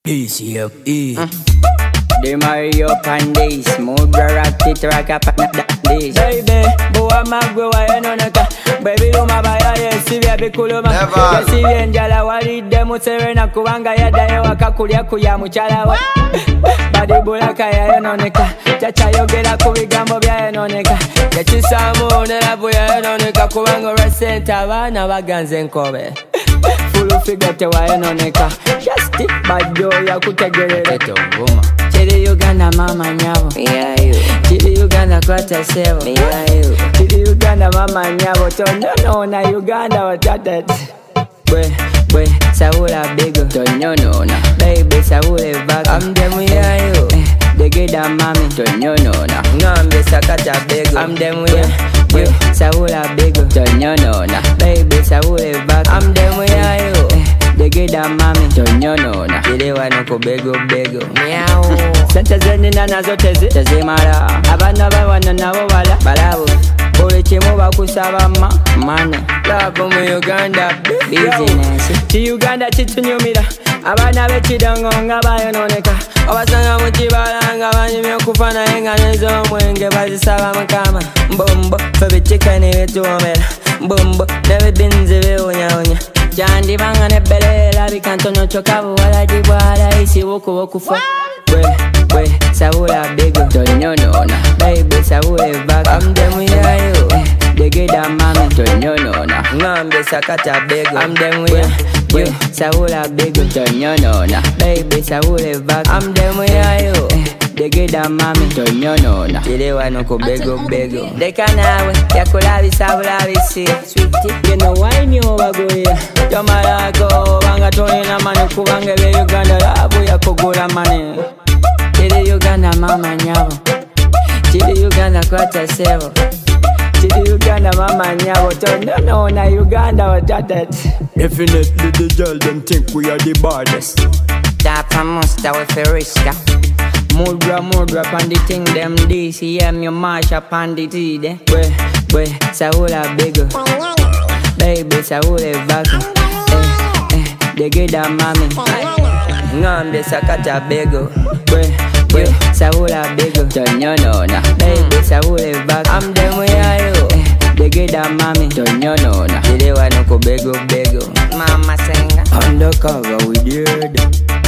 DCFE. The Mario Pandays, more rock it rock up this. Baby, boy magwe wa enoneka. Baby do mabaya yesi bya bikuluma. Yesi byenjala wali demu serena kubanga yadayo akakulya kuya muchala wa. Badi bulaka ya enoneka. Chacha yogera ku bigambo bya enoneka. Yachisamu nelabu ya enoneka kubanga recent abana baganze nkobe. Full figure te wa enoneka. Just tip bajo ya kutegerera tongoma. Chili Uganda mama nyabo. Chili Uganda kwata sevo. Chili Uganda mama nyabo. Tonyono na Uganda watatet. Bwe Saula bigo. Tonyono na baby Saule vaga. Amdemu yayo. Degeda mami. Tonyono na ngambe sakata bigo. Amdemu ya Saula bigo. Tonyono na baby Saule vaga. Amdemu yayo. Degeda mami. Tonyono na kilewa nuko bego Meow. Sente zeni nana zote tezimara. Abana bawana nabo balabo. Buli kimu bakusaba mana. Love mu Uganda business. Ti Uganda kitunyumira. Abana b'ekidongo nga bayononeka. Obasanga mu kibala nga banyumye okufa naye nga n'ez'omwenge bazisaba Mukama. Mbombo ffe bichika ne betuwomera. Mbombo ne bidinzi bewonyawonya. Jandi banga ne bele labika ntono choka buwala jibwala isi woku kufa. Bwe Saula bigo. Tonyono na baby Saule vaga. Amdemu yayo. Degeda mami. Tonyono na ngambe sakata bego. Amdemu ya Saula bigo. Tonyono na baby Saule vaga. Amdemu yayo. Degeda mami. Tonyono na kilewa nuko bego Deka nawe yakulabisa bulabisi. Sweetie geno wine obagoya. Tomalako banga tolina mani kubanga bye Uganda labu yakugula mani. Chili Uganda mama nyabo. Chili Uganda kwata sevo. Chili Uganda mama nyabo. Tonyono na Uganda watatet. Definitely the girl them think we are the baddest. Tapa musta we feriska. Mudra pan the thing them DCM you mash up on the tide. Bwe Saula bigo. Baby Saule vaga. Degeda mami. Ngambe sakata bego. Bwe Saula bigo. Tonyono na baby Saule vaga. Amdemu yayo. Degeda mami. Tonyono na kilewa nuko bego. Mama senga. Undercover we did.